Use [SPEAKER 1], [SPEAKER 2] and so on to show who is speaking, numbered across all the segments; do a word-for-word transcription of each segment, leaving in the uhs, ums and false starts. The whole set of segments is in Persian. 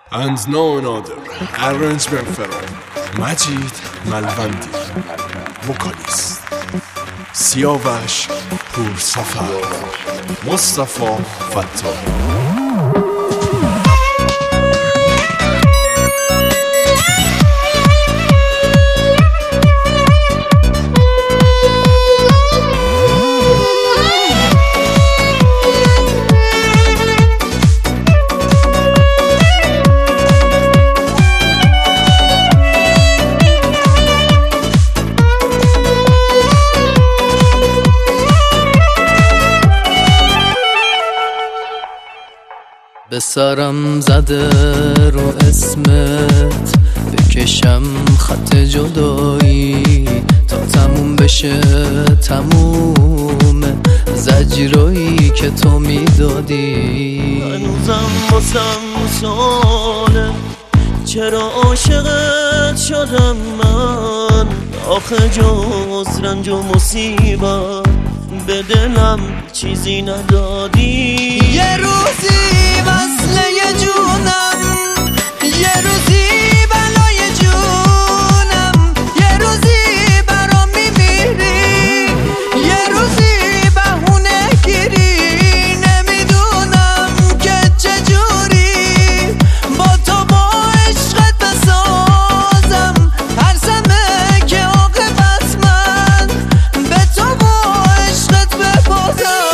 [SPEAKER 1] And no another arrangement فرام مجید ملوندی وکالیست، سیاوش پورسفر، مصطفی فتاحی.
[SPEAKER 2] به سرم زده رو اسمت بکشم خط جدایی تا تموم بشه تموم زجرایی که تو میدادی.
[SPEAKER 3] هنوزم واسم مساله چرا عاشقت شدم من، آخه جز رنج و مصیبت به دلم چیزی ندادی.
[SPEAKER 4] یه روزی وصله جونم، یه روزی بلای جونم، یه روزی برام میمیری، یه روزی بهونه گیری. نمیدونم که چجوری با تو با عشقت بسازم، ترسمه که عاقبت من به تو با عشقت ببازم.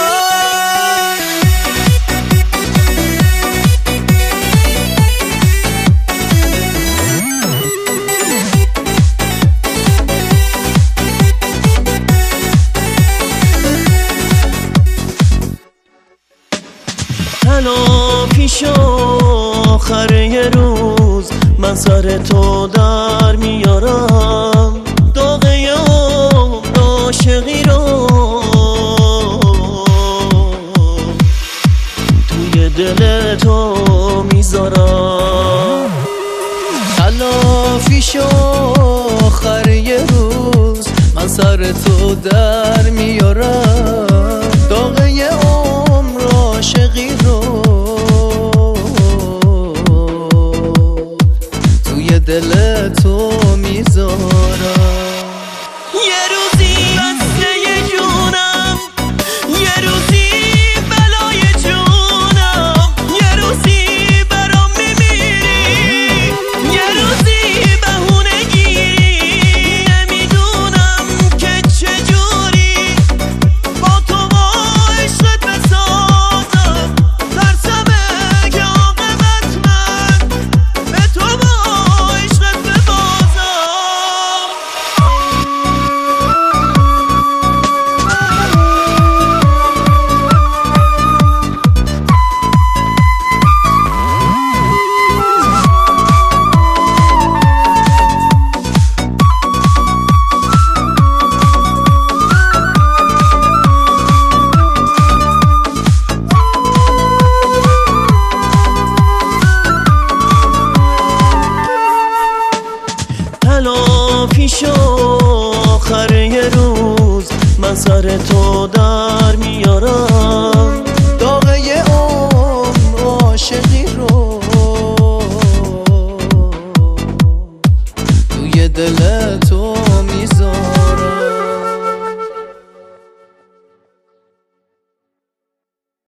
[SPEAKER 3] تلافی شو آخر یه روز من سر تو در میارم، داغه عمر عاشقی رو توی دل تو میذارم.
[SPEAKER 2] تلافی شو آخر یه روز من سر تو در میارم، داغه عمر عاشقی رو توی دل تو میذارم.